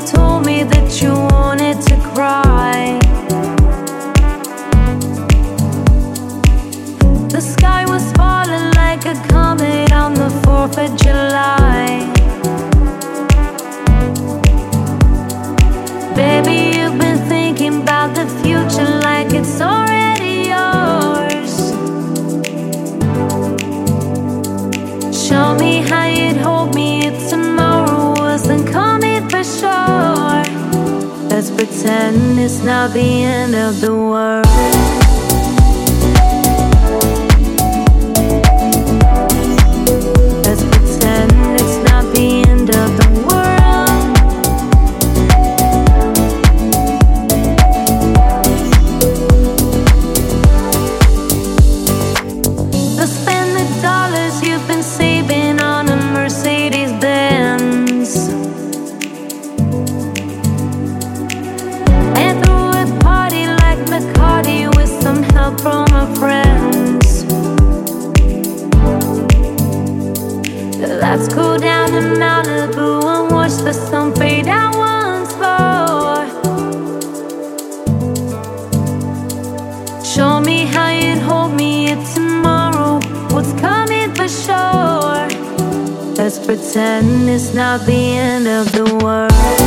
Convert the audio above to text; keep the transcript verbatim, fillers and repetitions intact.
told me that you wanted to cry. The sky was falling like a comet on the fourth of July. Baby, you've been thinking about the future like it's already yours. Show me how you'd hold me if tomorrow wasn't coming for sure. Let's pretend it's not the end of the world. Let's pretend it's not the end of the world. So spend the dollars you've been saving on a Mercedes Benz, and throw a party like McCarty with some help from our friends. Let's go down to Malibu and watch the sun fade out once more. Show me how you'd hold me if tomorrow was coming for sure. Let's pretend it's not the end of the world.